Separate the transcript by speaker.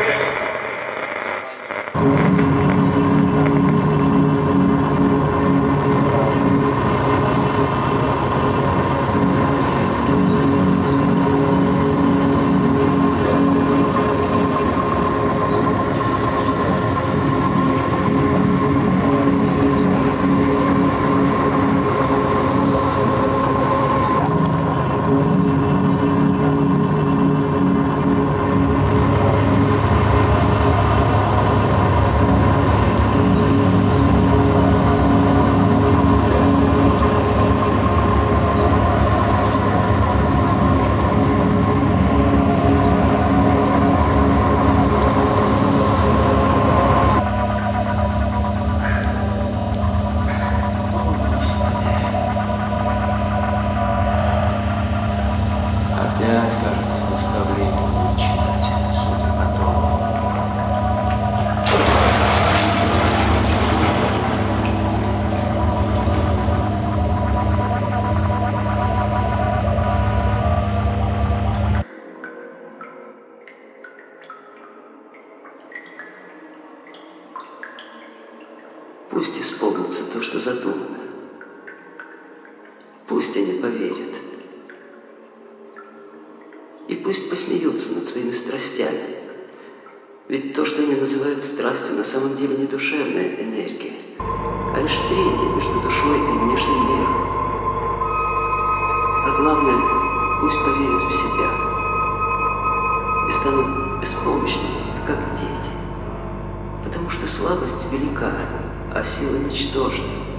Speaker 1: Опять, кажется, наставление будет читать, судя по тону.
Speaker 2: Пусть исполнится то, что задумано. Пусть они поверят. И пусть посмеются над своими страстями. Ведь то, что они называют страстью, на самом деле не душевная энергия, а лишь трение между душой и внешним миром. А главное, пусть поверят в себя и станут беспомощными, как дети. Потому что слабость велика, а сила ничтожна.